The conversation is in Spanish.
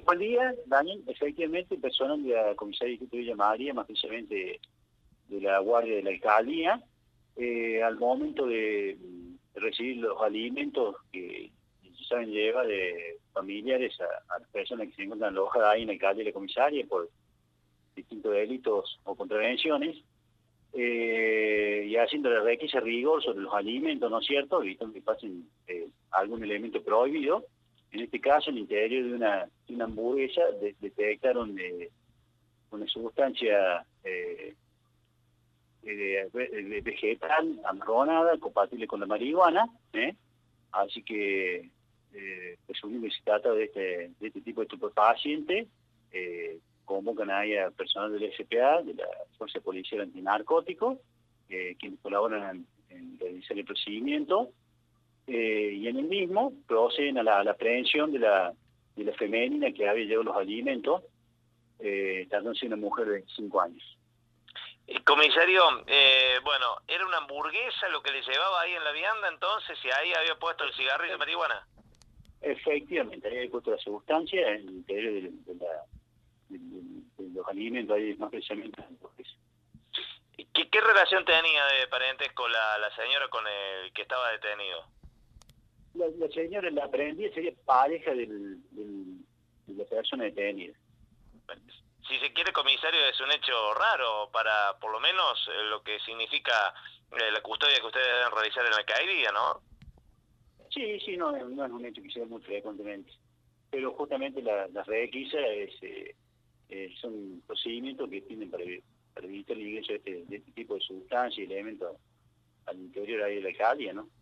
fue el día, Daniel, efectivamente, personal de la comisaría de Villa María, más precisamente de la guardia de la alcaldía, al momento de recibir los alimentos que saben lleva de familiares a las personas que se encuentran alojadas ahí en la alcaldía de la comisaría por distintos delitos o contravenciones, y haciendo la requisa rigor sobre los alimentos, ¿no es cierto?, evitando que pasen algún elemento prohibido. En este caso, en el interior de una hamburguesa detectaron una sustancia vegetal amarronada, compatible con la marihuana, así que presumimos que se trata de este tipo de estupefaciente. Convocan ahí a personal del SPA, de la Fuerza Policial Antinarcótico, quienes colaboran en realizar el procedimiento, y en el mismo proceden a la aprehensión de la femenina que había llevado los alimentos, tratándose de una mujer de 25 años. Comisario, bueno, ¿era una hamburguesa lo que le llevaba ahí en la vianda entonces y ahí había puesto el cigarrillo de marihuana? Efectivamente, ahí había puesto la sustancia en el interior de los alimentos, ahí más precisamente en la hamburguesa. ¿Qué relación tenía de parentesco la señora con el que estaba detenido? La señora, la aprendida, sería pareja de la persona detenida. Si se quiere, comisario, es un hecho raro para, por lo menos, lo que significa la custodia que ustedes deben realizar en la alcaldía, ¿no? Sí, no es un hecho que se da muy frecuentemente. Pero justamente las requisas son procedimientos que tienen para evitar el ingreso de este tipo de sustancias y elementos al interior ahí de la alcaldía, ¿no?